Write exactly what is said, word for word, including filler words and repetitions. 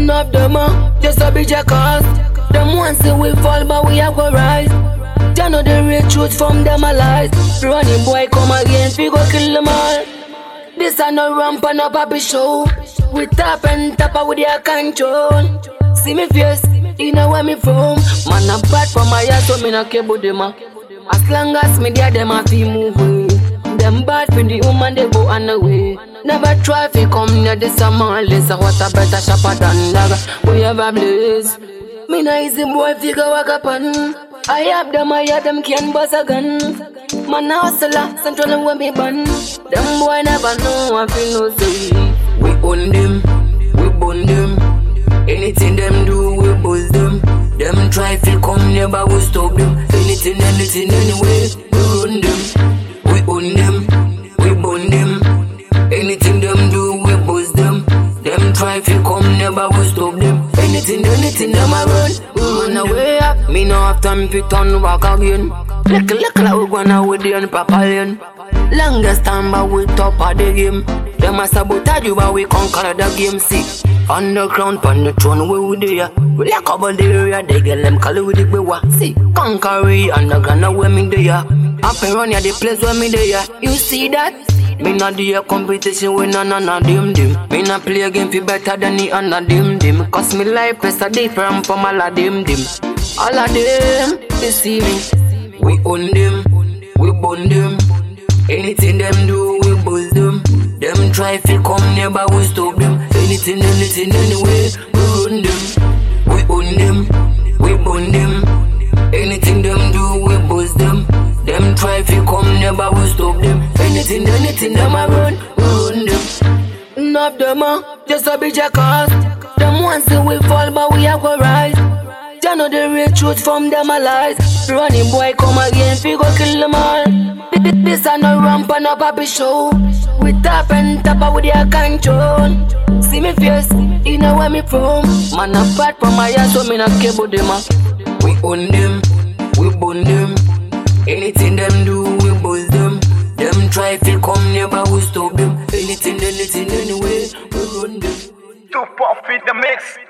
of them uh, just a be jackass. Them want say we fall but we have go rise. They know the real truth from them a lies. Running boy come again, we go kill them all. This a no ramp and no papi show. We tap and tap with your control. See me face, you know where me from. Man a bad from my ass, so me no care about them. As long as me there, them a feel moving. Them bad for the woman, they go on the way. Never try to come near the summer. Less what a better shopper than that. We have a blaze. Me no easy boy, figure walk up on. I have them, I have them, can't bust a gun. Man a hustler, central when me ban. Them boy never know, I feel no say. We own them, we bond them. Anything them do, we buzz them. Them try to come near, but we stop them. Anything, anything, anyway, we run them. We own them, we bond them. Anything them do, we buzz them. Them try to come near, but we stop them. Anything, anything them a run, we run away up. Me no have time to turn back again. Look, look like we gonna with the unpapalion. Longest time, but we top of the game. Them a sabotage you, but we conquer the game. See, underground, on the throne, we with there. We like about the area, they get them call with the bewa. See, conquer it, underground, now where me there. Up and run, yeah, the place where me there. You see that? Me not do a competition with none of them, them. Me not play a game fi better than the other them, them. Cause me life is a different from all of them, them. All of them, they see me. We own them, we bond them. Anything them do, we buzz them. Them try to come near, but we stop them. Anything, anything, anyway, we run them. We own them, we bond them. Anything them do, we buzz them. Them try to come near, but we stop them. Anything, anything them a run, we run them. None of them uh, just a be jackass. Them want say we fall, but we have go rise. They know the real truth from them a lies. Running boy come again, we go kill them all. This a no ramp and no papi show. We tap and tap with your control. See me face, you know where me from. Man a bad from my ass, so me not care about them. We own them, we bond them. Anything them do, we buzz them. Them try to come near, but we stop them. Anything, anything, anyway, we run them. To pop in the mix.